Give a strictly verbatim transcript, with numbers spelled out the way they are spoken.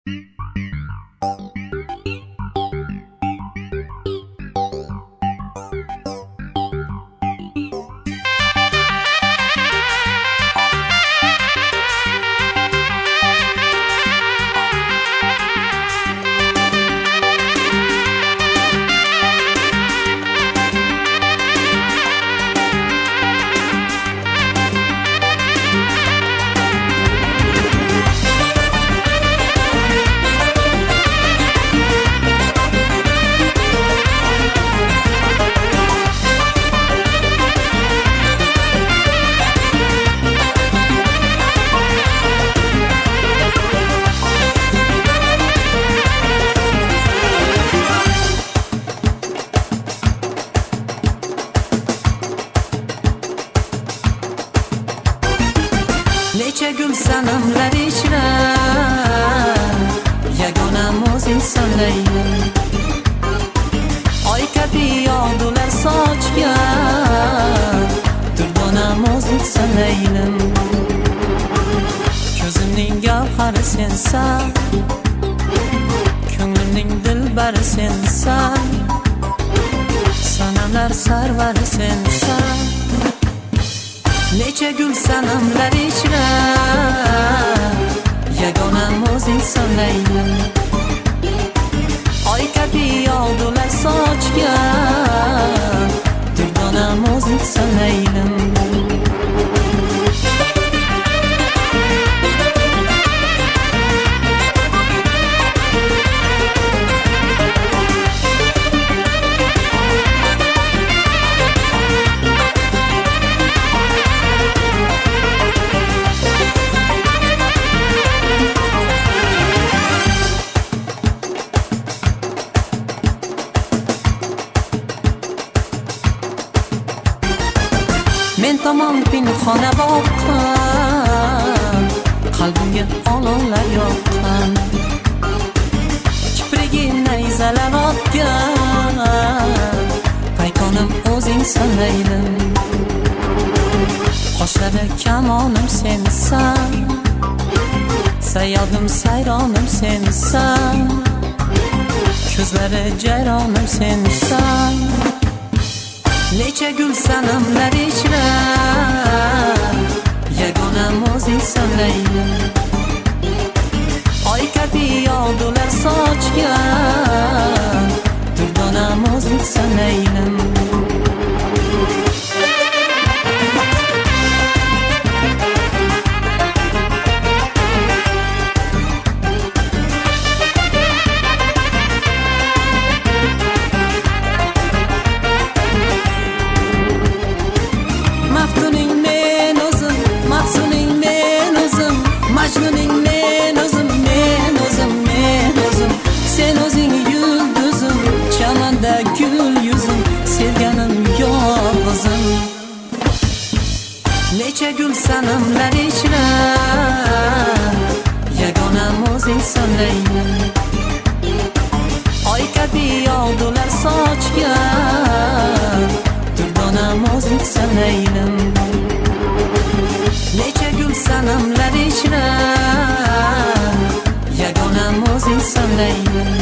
Necha gul sanamlar ichra yagonam o'zing sanayman. Oy kabi yog'dular sochgan durdonam o'zing sanayman. Ko'zimning gavhari sensan, ko'nglimning dilbari sensan, sanamlar sarvari sensan. Necha gul sanamlar ichra yagonam o'zing sanayman. Oy kabi yog'dular sochgan durdonam o'zing sanayman. Men tomon pinhona boqqan, qalbimga olovlar yoqqan, kiprigi nayzalar otgan, paykonim o'zing sanayman. Qoshlari kamonim sensan, sayyodim sayronim sensan, ko'zlari jayronim sensan. Necha gul sanamlar ichra yagonam o'zing sanayman. Oy kabi yog'dular sochgan durdonam o'zing sanayman. Majnuning men o'zim, men o'zim, men o'zim. Sen o'zing yulduzim, chamanda gul yuzim, sevganim yolg'izim. Necha gul sanamlar ichra yagonam o'zing sanayman. Oy kabi yog'dular sochgan durdonam o'zing sanayman. Necha gul sanamlar ichra yagonam o'zing sanayman.